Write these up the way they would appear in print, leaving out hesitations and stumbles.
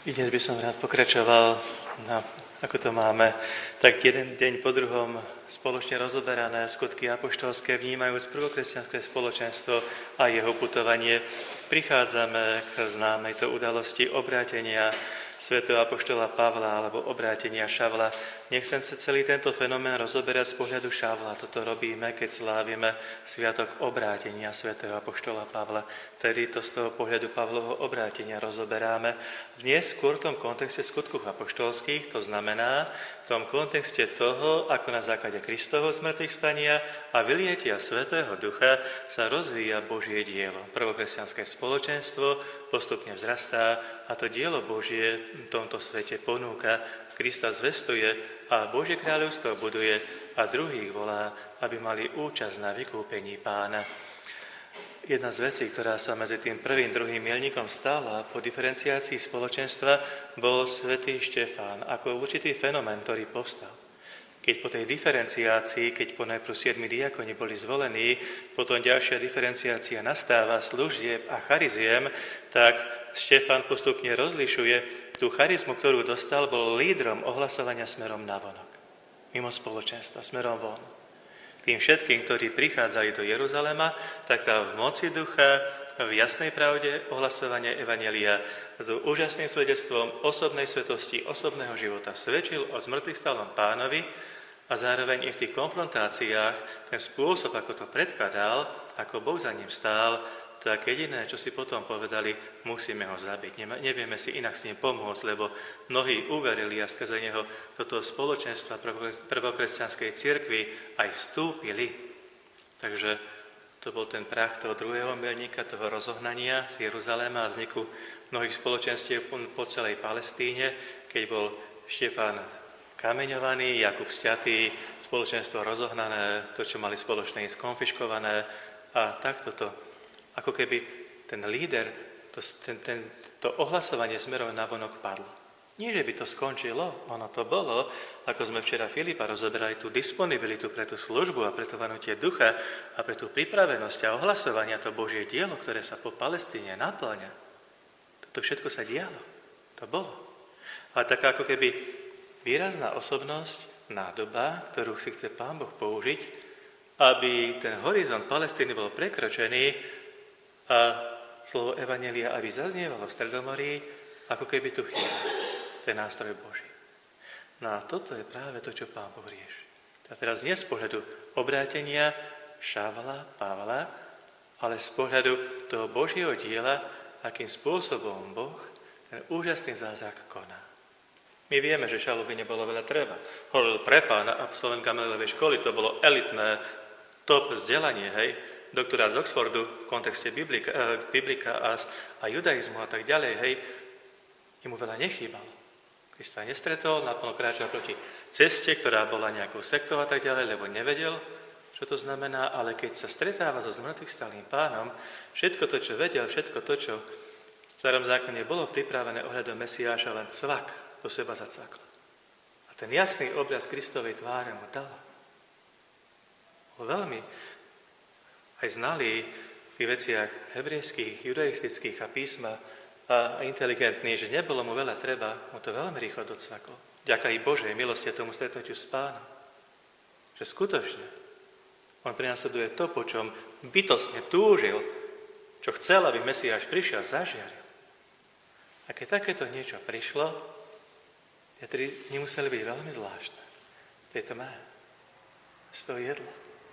I dnes by som rád pokračoval, ako to máme, tak jeden deň po druhom spoločne rozoberané skutky apoštolské, vnímajúc prvokresťanské spoločenstvo a jeho putovanie. Prichádzame k známej to udalosti obrátenia svätého apoštola Pavla alebo obrátenia Šavla. Nechcem sa celý tento fenomén rozoberať z pohľadu Šavla. Toto robíme, keď slávime sviatok obrátenia svätého apoštola Pavla. Tedy to z toho pohľadu Pavlovho obrátenia rozoberáme. Dnes skôr v tom kontexte skutkov apoštolských, to znamená v tom kontexte toho, ako na základe Kristovho zmrtvých stania a vylietia Svätého Ducha sa rozvíja Božie dielo. Prvokresťanské spoločenstvo postupne vzrastá a to dielo Božie v tomto svete ponúka. Krista zvestuje a Božie kráľovstvo buduje a druhých volá, aby mali účasť na vykúpení Pána. Jedna z vecí, ktorá sa medzi tým prvým, druhým milníkom stala po diferenciácii spoločenstva, bol svätý Štefán ako určitý fenomén, ktorý povstal. Keď po tej diferenciácii, keď po najprv 7 diakoni boli zvolení, potom ďalšia diferenciácia nastáva služieb a chariziem, tak Štefán postupne rozlišuje tú charizmu, ktorú dostal, bol lídrom ohlasovania smerom navonok, mimo spoločenstva, smerom von. Tým všetkým, ktorí prichádzali do Jeruzalema, tak tam v moci ducha, v jasnej pravde ohlasovania evanjelia s úžasným svedectvom osobnej svetosti, osobného života svedčil o zmŕtvychvstalom Pánovi a zároveň i v tých konfrontáciách ten spôsob, ako to predkladal, ako Boh za ním stál, tak jediné, čo si potom povedali, musíme ho zabiť. Nevieme si inak s ním pomôcť, lebo mnohí uverili a skrze neho do toho spoločenstva prvokresťanskej cirkvi aj vstúpili. Takže to bol ten prach toho druhého milníka, toho rozohnania z Jeruzaléma a vzniku mnohých spoločenstiev po celej Palestíne, keď bol Štefán kameňovaný, Jakub sťatý, spoločenstvo rozohnané, to, čo mali spoločné, skonfiškované a takto to. Ako keby ten líder, to ohlasovanie smerom navonok padlo. Nie, že by to skončilo, ono to bolo, ako sme včera Filipa rozoberali tú disponibilitu pre tú službu a pre to vanutie ducha a pre tú pripravenosť a ohlasovania, to Božie dielo, ktoré sa po Palestíne naplňa. Toto všetko sa dialo. To bolo. A taká ako keby výrazná osobnosť, nádoba, ktorú si chce Pán Boh použiť, aby ten horizont Palestíny bol prekročený a slovo evanjelia, aby zaznievalo v Stredomorí, ako keby tu chýbalo. Ten nástroj Boží. No a toto je práve to, čo Pán Boh rieši. A teraz nie z pohľadu obrátenia Šavla, Pavla, ale z pohľadu toho Božieho diela, akým spôsobom Boh ten úžasný zázrak koná. My vieme, že Šavlovi nebolo veľa treba. Hovoril pre Pána, absolvent Gamalielevej školy, to bolo elitné top vzdelanie, hej, doktora z Oxfordu v kontexte biblika a judaizmu a tak ďalej, hej, jemu veľa nechýbalo. Krista nestretol, naplno kráčal proti ceste, ktorá bola nejakou sektou a tak ďalej, lebo nevedel, čo to znamená, ale keď sa stretáva so zmŕtvychvstalým Pánom, všetko to, čo vedel, všetko to, čo v starom zákone bolo pripravené ohľadom Mesiáša, len cvak do seba zacvaklo. A ten jasný obraz Kristovej tváre mu dala. Bol veľmi aj znalý v tých veciach hebrejských, judaistických a písma a inteligentný, že nebolo mu veľa treba, mu to veľmi rýchlo docvaklo. Ďaká i Božej milosti a tomu stretnutiu s Pánom. Že skutočne on prinasleduje to, po čom bytostne túžil, čo chcel, aby Mesiáš prišiel, zažiaril. A keď takéto niečo prišlo, tie tri dni museli byť veľmi zvláštne. Tejto má z toho jedla.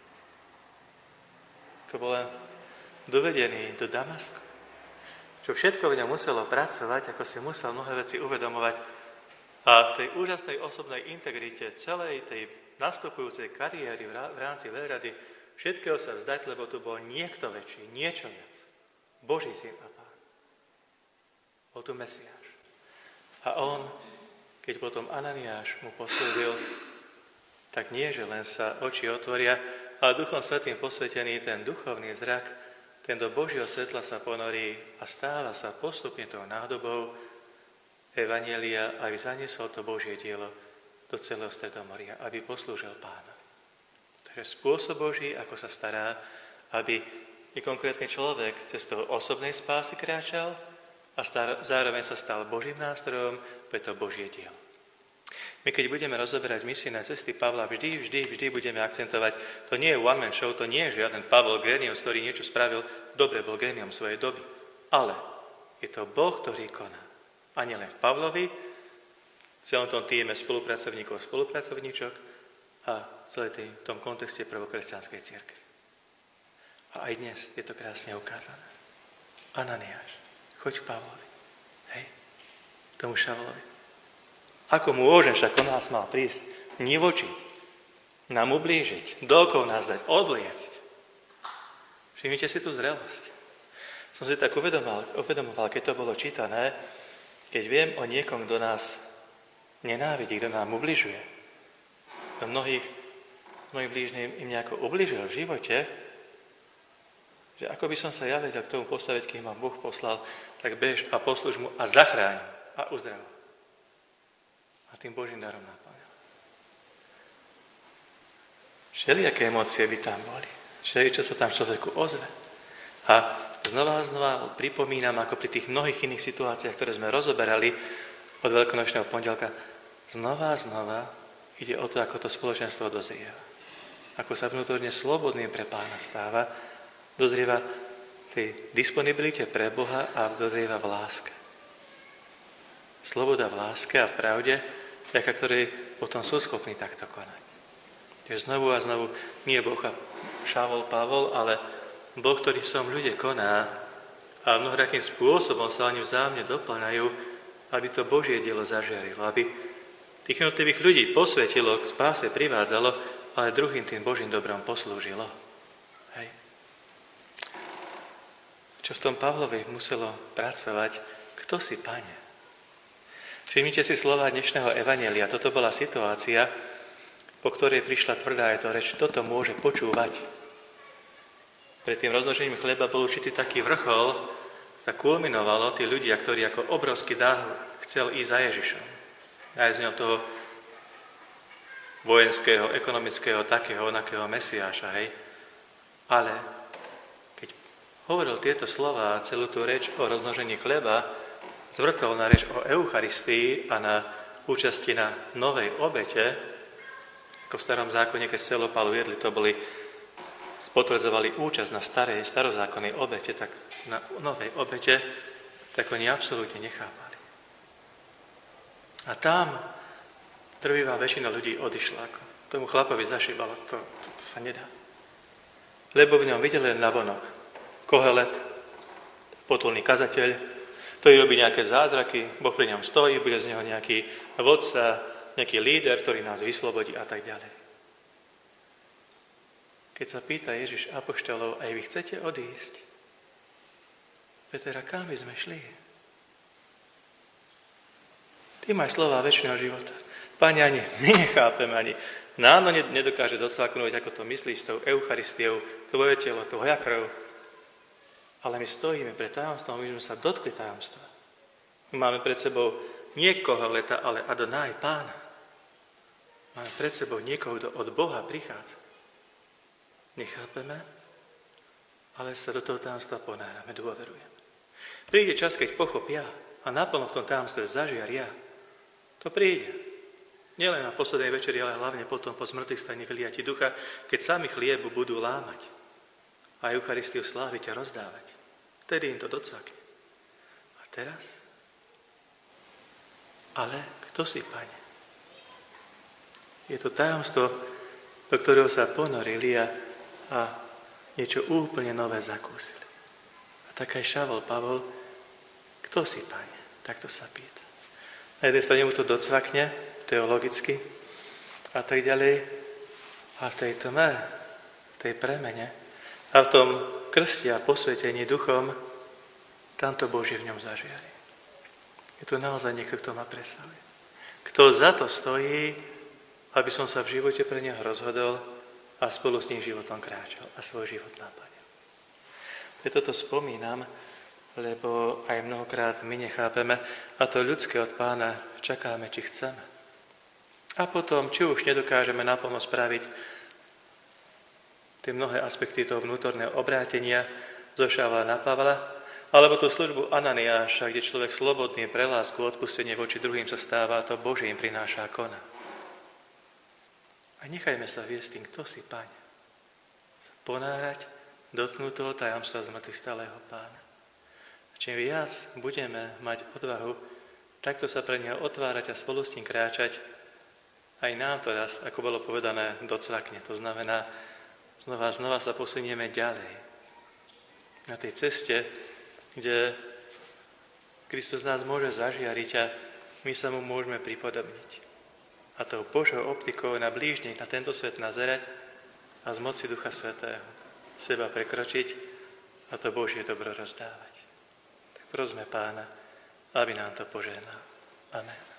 To bol len dovedený do Damasku. Čo všetko v ňom muselo pracovať, ako si musel mnohé veci uvedomovať. A v tej úžasnej osobnej integrite celej tej nastupujúcej kariéry v rámci veľrady všetkého sa vzdať, lebo tu bol niekto väčší, niečo viac. Boží syn a Pán. Bol tu Mesiáš. A on, keď potom Ananiáš mu poslúbil, tak nie, že len sa oči otvoria, a Duchom Svätým posvetený ten duchovný zrak, ten do Božieho svetla sa ponorí a stáva sa postupne tou nádobou evanjelia, aby zaniesol to Božie dielo do celého Stredomoria, aby poslúžil Pána. Takže spôsob Boží, ako sa stará, aby i konkrétny človek cez toho osobnej spásy kráčal, a zároveň sa stal Božím nástrojom pre to Božie dielo. My keď budeme rozoberať misijné cesty Pavla, vždy budeme akcentovať, to nie je one-man show, to nie je žiaden Pavel génius, ktorý niečo spravil, dobre bol géniom svojej doby. Ale je to Boh, ktorý koná. A nielen v Pavlovi, v celom tom týme spolupracovníkov a spolupracovníčok a v celej tom kontexte prvokresťanskej cirkvi. A aj dnes je to krásne ukázané. Ananiáš, choď Pavlovi, hej, tomu Šavlovi. Ako môžem však on nás mal prísť, nivočiť, nám ublížiť, dookol nás dať, odliecť. Všimnite si tú zrelosť. Som si tak uvedomoval, keď to bolo čítané, keď viem o niekom, kto nás nenávidí, kto nám ubližuje. Kto mnohých blížnym im nejako ubližil v živote, že ako by som sa ja vedel k tomu postaviť, keď ma Boh poslal, tak bež a poslúž mu a zachráň a uzdrav. A tým Božím darom naplňal. Všelijaké emócie by tam boli. Čo sa tam človeku ozve. A znova pripomínam, ako pri tých mnohých iných situáciách, ktoré sme rozoberali od Veľkonočného pondelka, znova ide o to, ako to spoločenstvo dozrieva. Ako sa vnútorne slobodným pre Pána stáva, dozrieva tej disponibilite pre Boha a dozrieva v láske. Sloboda v láske a v pravde, vďaka ktorej potom sú schopní takto konať. Takže znovu a znovu nie Boh a Šavol, Pavol, ale Boh, ktorý v som ľudia koná a mnohrakým spôsobom sa oni vzájomne doplňajú, aby to Božie dielo zažiarilo, aby tých jednotlivých ľudí posvetilo, k spáse privádzalo, ale druhým tým Božím dobrom poslúžilo. Hej. Čo v tom Pavlovi muselo pracovať, kto si, Pane? Všimnite si slova dnešného evanjelia. Toto bola situácia, po ktorej prišla tvrdá je to reč, toto môže počúvať. Pred tým rozmnožením chleba bol určitý taký vrchol, sa kulminovalo tí ľudia, ktorí ako obrovský dáh chcel ísť za Ježišom. Aj z ňou toho vojenského, ekonomického, takého, onakého Mesiáša, hej. Ale keď hovoril tieto slova a celú tú reč o rozmnožení chleba, zvrtol na reč o Eucharistii a na účasti na novej obete, ako v starom zákone, keď celopálu jedli, to boli, potvrdzovali účasť na starozákonnej obete, tak na novej obete, tak oni absolútne nechápali. A tam trvivá väčšina ľudí odišla. Ako tomu chlapovi zašibalo, to sa nedá. Lebo v ňom videli len navonok Kohelet, potulný kazateľ, ktorý robí nejaké zázraky, Boh pri ňom stojí, bude z neho nejaký vodca, nejaký líder, ktorý nás vyslobodí a tak ďalej. Keď sa pýta Ježiš apoštolov, aj vy chcete odísť? Peter, a kam by sme šli? Ty máš slova večného života. Pane, ani my nechápeme, ani nám nedokáže dosaknúť, ako to myslíš s tou Eucharistiou, tvoje telo, tvoja krv. Ale my stojíme pred tajomstvom, my sme sa dotkli tajomstva. My máme pred sebou niekoho leta, ale Adonaj, Pána. Máme pred sebou niekoho, kto od Boha prichádza. Nechápeme, ale sa do toho tajomstva ponárame, dôverujeme. Príde čas, keď pochopia a naplno v tom tajomstve zažiaria. To príde. Nielen na poslednej večeri, ale hlavne potom po zmrtvých staní vyliati ducha, keď sami chliebu budú lámať a Eucharistiu sláviť a rozdávať. Vtedy im to docvakne. A teraz? Ale kto si, Pane? Je to tajomstvo, do ktorého sa ponorili a niečo úplne nové zakúsili. A tak aj Šavol, Pavol, kto si, Pane? Tak to sa pýta. Na jednej strane mu to docvakne, teologicky, a tak ďalej. A v tej tme, v tej premene, a v tom krste a posvetení duchom, tamto Božie v ňom zažiari. Je to naozaj niekto, kto ma presahuje. Kto za to stojí, aby som sa v živote pre neho rozhodol a spolu s ním životom kráčal a svoj život naplnil. Preto to spomínam, lebo aj mnohokrát my nechápeme, a to ľudské od Pána čakáme, či chceme. A potom, či už nedokážeme naplno spraviť tie mnohé aspekty toho vnútorného obrátenia zo Šavla na Pavla, Alebo tú službu Ananiáša, kde človek slobodný pre lásku, odpustenie voči druhým sa stáva, to Božím prináša a koná. A nechajme sa viesť tým, kto si, Pane. Ponárať, dotknúť toho tajomstva zmrtvých stáleho Pána. A čím viac budeme mať odvahu takto sa pre neho otvárať a spolu s ním kráčať, aj nám to raz, ako bolo povedané, docvakne. To znamená, znova sa posunieme ďalej. Na tej ceste, kde Kristus nás môže zažiariť a my sa mu môžeme pripodobniť. A tou Božou optikou na blížnych, na tento svet nazerať a z moci Ducha Svätého seba prekročiť a to Božie dobro rozdávať. Tak prosme Pána, aby nám to požehnal. Amen.